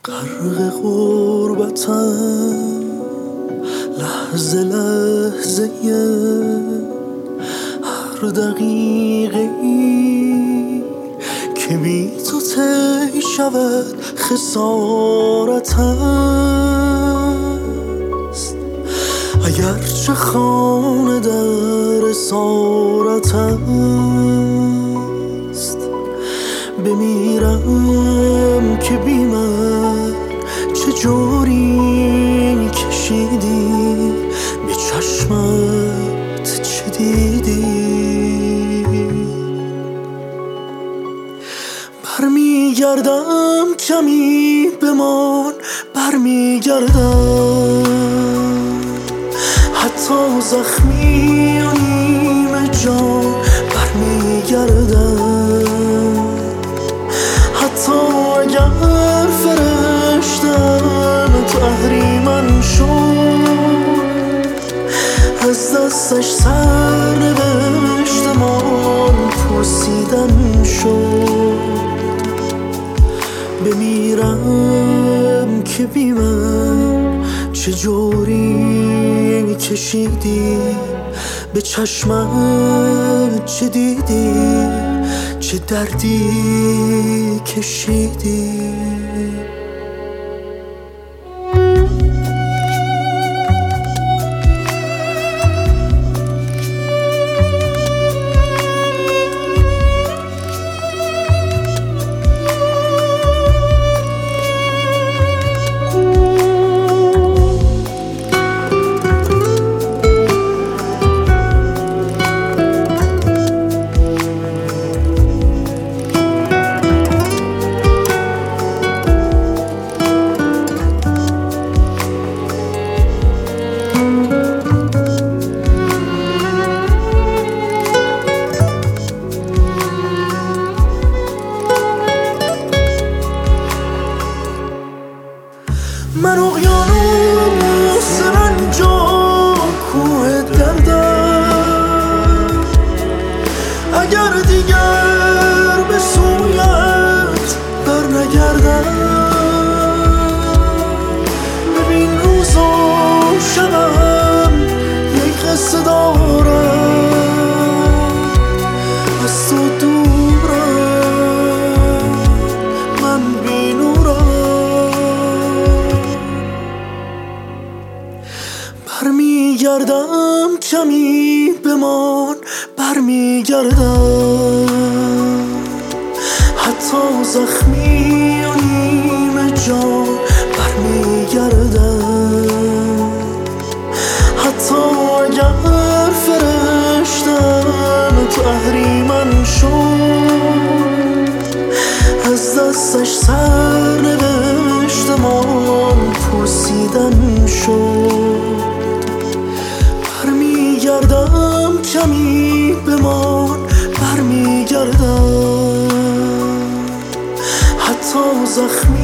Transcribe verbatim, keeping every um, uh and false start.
غرق غربتم لحظه لحظه هر دقیقه ای که بی تو طی شود خسارت است. اگرچه خانه در اسارت است، بمیرم که بی من چه جوری کشیدی، به چشمت چه دیدی. برمیگردم کمی بمان، برمیگردم حتی زخمی و نیمه جان، برمیگردم حتی اگر فرشتم تو اهریمن شد، از دستش سر نوشتمان پوسیدن شد. بمیرم که بی من چه جوری کشیدی، به چشمت چه دیدی، چه دردی کشیدی. من اقیانوس رنج و کوه دردم، اگر دیگر به سویت بر نگردم. ببین روز و شبم یک قصه دارم، از تو دورم من بی نورم. برمیگردم کمی بمان، برمیگردم حتی زخمی و نیمه جان، برمیگردم حتی اگر فرشتم تو اهریمن شد، از دستش سر نوشتمان پوسیدن شد. برمیگردم کمی بمان، برمیگردم حتی زخمی